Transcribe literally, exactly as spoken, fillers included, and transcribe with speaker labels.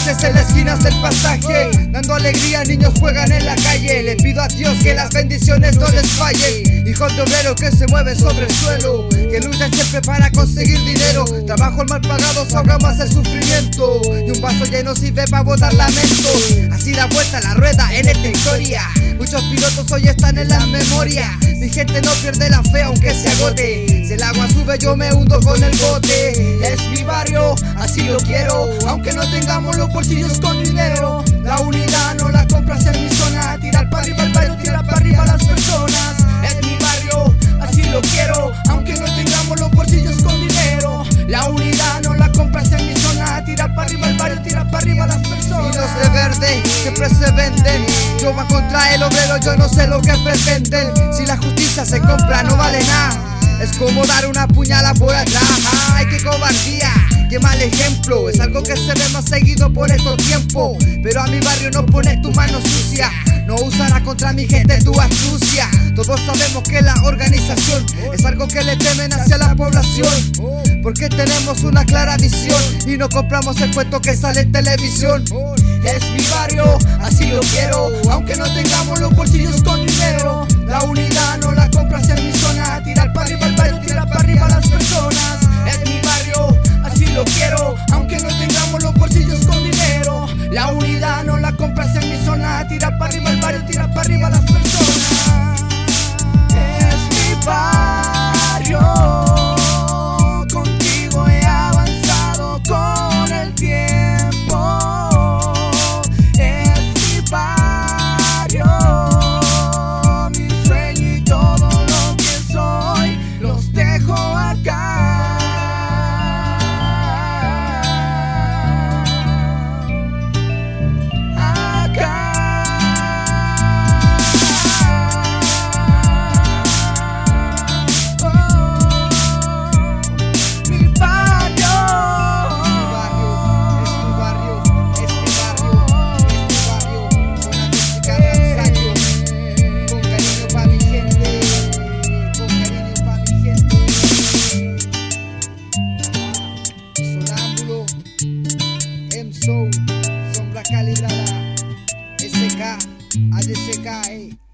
Speaker 1: luces en las esquinas del pasaje, dando alegría, niños juegan en la calle. Le pido a Dios que las bendiciones no les fallen. Hijos de obreros que se mueven sobre el suelo, que luchan siempre para conseguir dinero. Trabajo el mal pagado, se ahoga más el sufrimiento, y un vaso lleno sirve para botar lamento. Así da vuelta la rueda en esta historia. Muchos pilotos hoy están en la memoria. Mi gente no pierde la fe aunque se agote. Si el agua sube yo me hundo con el bote. Es mi barrio, así lo quiero, aunque no tengamos los bolsillos con dinero. La unidad no la compras en mi zona. Tirar para arriba el barrio, tirar para arriba las personas. Es mi barrio, así lo quiero, aunque no tengamos los bolsillos con dinero. La unidad no la compras en mi zona. Tirar para arriba el barrio, tirar para arriba las personas. Y los de verde siempre se venden. Yo voy contra el obrero, yo no sé lo que pretenden. Si la justicia se compra no vale nada. Es como dar una puñalada por atrás. ¡Ay, qué cobardía! ¡Qué mal ejemplo! Es algo que se ve más seguido por estos tiempos. Pero a mi barrio no pones tu mano sucia. No usarás contra mi gente tu astucia. Todos sabemos que la organización es algo que le temen hacia la población, porque tenemos una clara visión y no compramos el cuento que sale en televisión. Es mi barrio, así lo quiero, aunque no tengamos los bolsillos con dinero. La unidad no la compras en mi zona. Tirar para arriba el barrio, tirar para arriba las personas. Es mi barrio, así lo quiero, aunque no tengamos los bolsillos con dinero. La unidad no la compras en mi zona. Tirar para arriba el barrio, tirar para arriba las personas. Es mi barrio, contigo he avanzado con el tiempo. Es mi barrio, mi sueño y todo lo que soy los dejo acá. Sombra calibrada, S K, A D C K, eh.